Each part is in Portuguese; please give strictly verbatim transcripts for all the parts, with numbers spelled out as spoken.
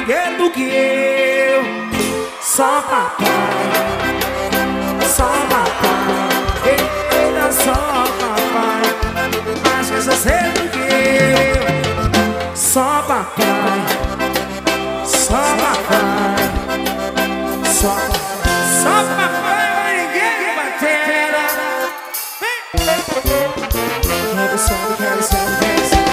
raparigueiro do que eu. Só papai, só papai, eita, só papai, mais que você do que eu. Só papai, só papai, só papai, só papai, ninguém batera. Quero só, quero só, quero só.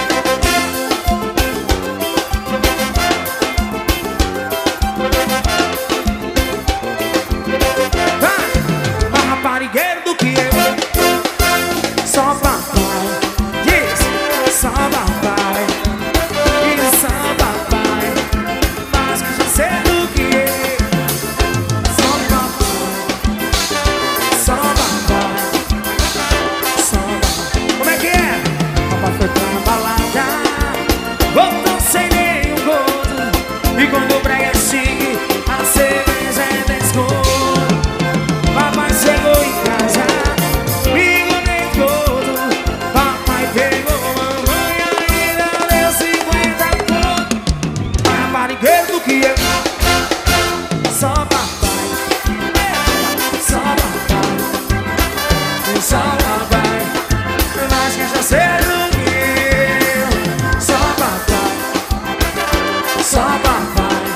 Raparigueiro do que eu. Só papai, yes, só papai, e só papai, mas que já sei do que eu. Só papai, só papai, só papai. Como é que é? Papai foi pra balada, voltou sem nenhum gosto, e quando o brega é chique, a cerveja é desgosto. Papai chegou em casa, comigo nem todo. Papai pegou mamãe, ainda deu cinquenta conto. Raparigueiro do que eu. Só papai, só papai, só papai, mas que já sei do que eu. Só papai, só papai.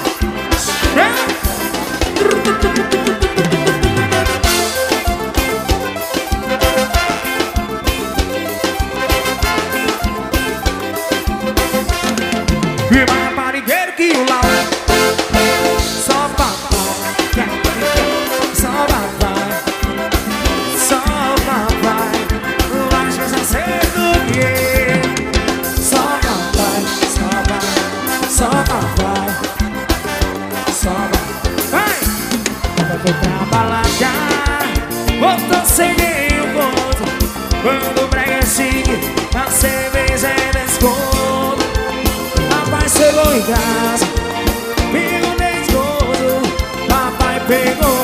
E mais raparigueiro que o Lau. Só papai, só papai, só papai, mas que já sei do que eu. Só papai, só papai, só papai, só papai. Vai! Vai foi pra balada, voltou sem nenhum gosto. Quando o brega é chique, a cerveja é desconto. Papai chegou em casa, comigo nem escondo. Papai pegou